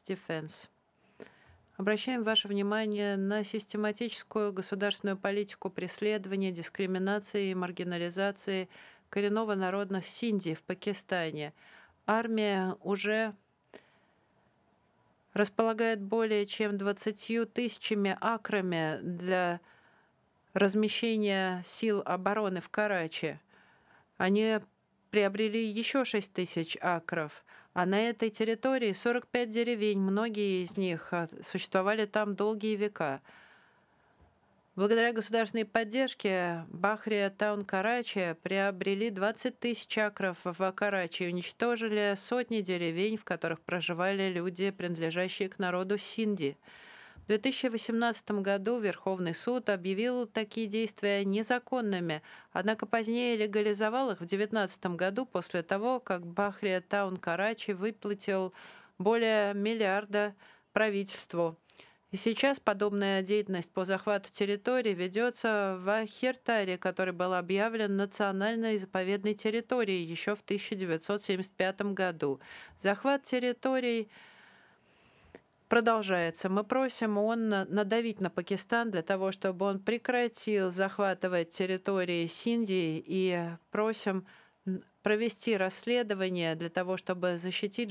Defense. Обращаем ваше внимание на систематическую государственную политику преследования, дискриминации и маргинализации коренного народных синди в Пакистане. Армия уже располагает более чем 20 тысячами акрами для размещения сил обороны в Карачи. Они приобрели еще 6 тысяч акров, а на этой территории 45 деревень, многие из них существовали там долгие века. Благодаря государственной поддержке Бахрия Таун Карачи приобрели 20 тысяч акров в Карачи и уничтожили сотни деревень, в которых проживали люди, принадлежащие к народу синди. В 2018 году Верховный суд объявил такие действия незаконными, однако позднее легализовал их в 2019 году после того, как Бахрия Таун Карачи выплатил более миллиарда правительству. И сейчас подобная деятельность по захвату территории ведется в Хиртаре, который был объявлен национальной заповедной территорией еще в 1975 году. Захват территорий продолжается. Мы просим ООН надавить на Пакистан для того, чтобы он прекратил захватывать территории Синди, и просим провести расследование для того, чтобы защитить